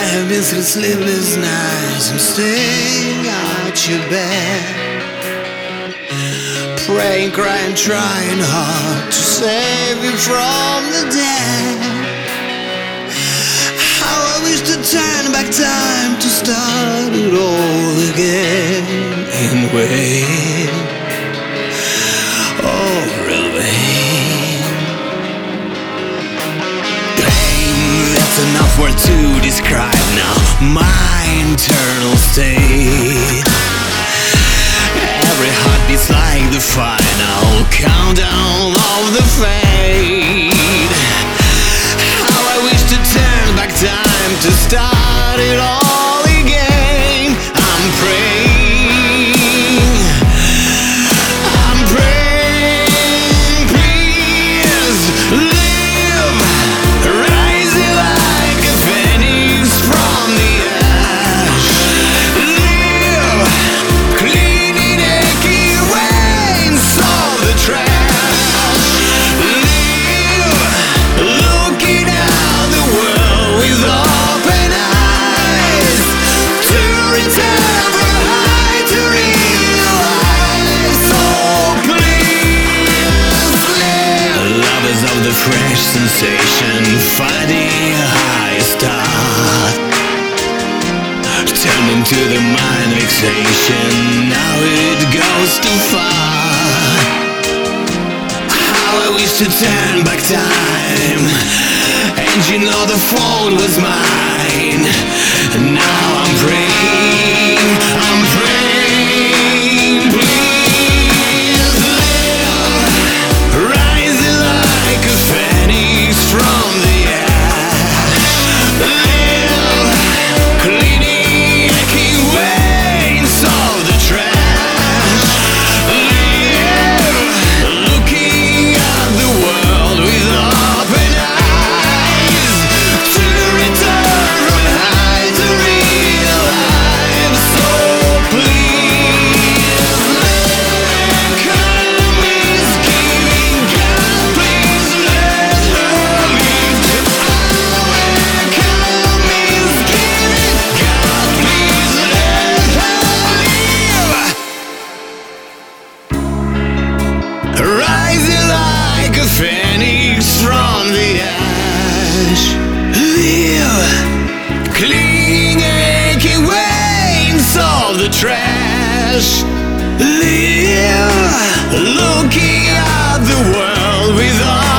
have been through sleepless nights. I'm staying out your bed, praying, crying, trying hard to save you from the dead. How I wish to turn back time to start it all again in vain. Oh, real vain. Pain, that's enough word to describe now my internal state. Every heartbeat's like the final countdown of the fate. How I wish to turn back time to start it all again. I'm praying, please live, rising like a phoenix from the ash. Live, cleaning aching veins of the trash. Live, looking at the world with open eyes, to return from high to realize. So please live. Lovers of the fresh sensation, finding a high start, turn into the mind fixation. Now it goes too far. How I wish to turn back time, and you know the fault was mine. And now I'm praying, please live, rising like a phoenix from the ash. Live, cleaning aching veins of the trash. Live, looking at the world with open eyes, to return from high to real life. So please let come is giving. God, please let her leave. Come is giving. God, please let her leave. Rising like a phoenix from the ash. Live, cleaning aching veins of the trash. Live, looking at the world with